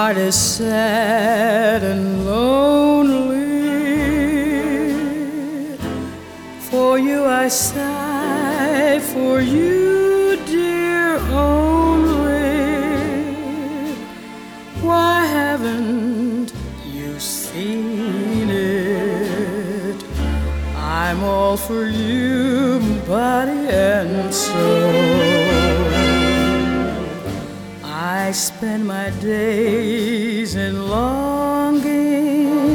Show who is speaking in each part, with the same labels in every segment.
Speaker 1: heart is sad and lonely. For you I sigh, for you, dear, only. Why haven't you seen it? I'm all for you, body and soul. I spend my days in longing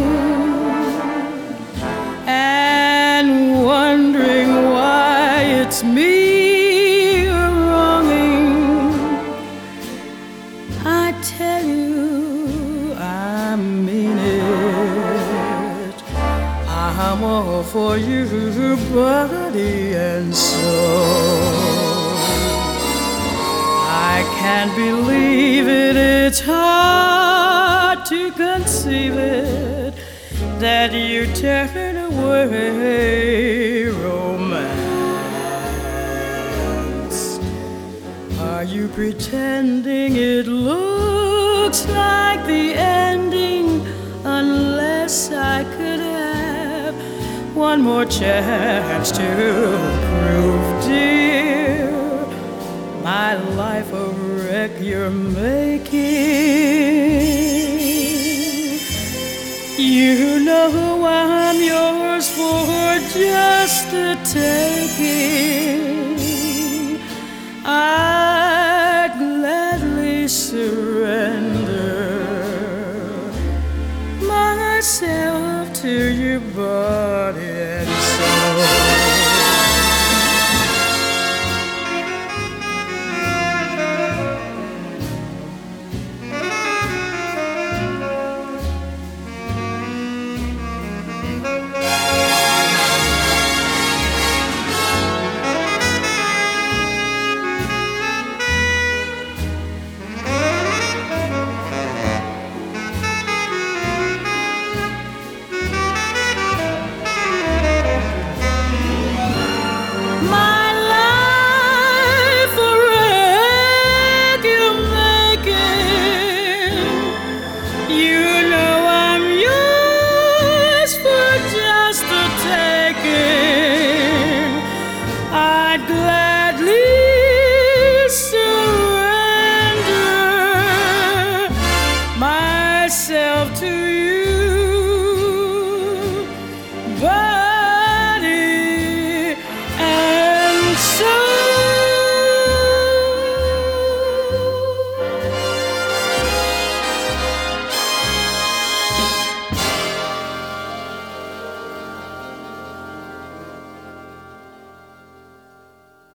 Speaker 1: and wondering why it's me you're wronging. I tell you I mean it. I'm all for you, body and soul. I can't believe it, it's hard to conceive it, that you turn away romance. Are you pretending it looks like the ending, unless I could have one more chance to prove, dear, my life a wreck you're making? You know I'm yours for just the taking. I'd gladly surrender myself to your body